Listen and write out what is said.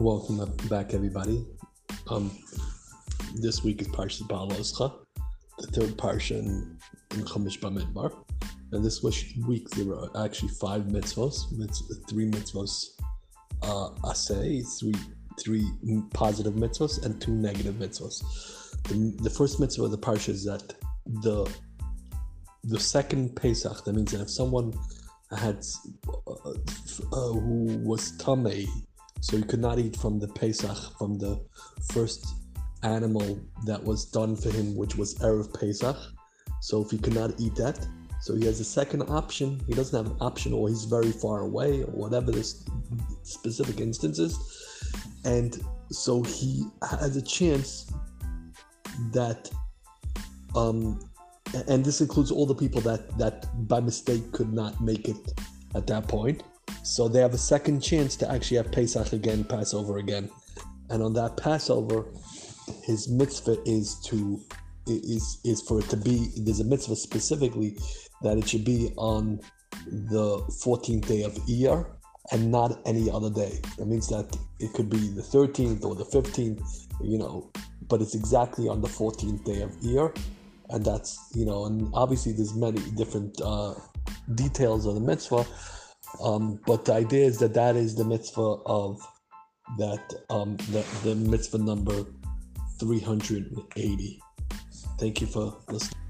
Welcome back, everybody. Um, this week is Parshas Ba'aloscha, the third parsha in Chumash Bamidbar. And this week there were actually 5 mitzvos, 3 mitzvos aseh, three positive mitzvos, and 2 negative mitzvos. The first mitzvah of the parsha is that the second Pesach, that means that if someone had who was tamei, so he could not eat from the Pesach, from the first animal that was done for him, which was Erev Pesach. So if he could not eat that, so he has a second option. He doesn't have an option, or he's very far away, or whatever the specific instances. And so he has a chance that, and this includes all the people that by mistake could not make it at that point. So they have a second chance to actually have Pesach again, Passover again. And on that Passover, his mitzvah is for it to be, there's a mitzvah specifically that it should be on the 14th day of Iyar and not any other day. That means that it could be the 13th or the 15th, but it's exactly on the 14th day of Iyar. And that's, and obviously there's many different details of the mitzvah. But the idea is that is the mitzvah of that, the mitzvah number 380. Thank you for listening.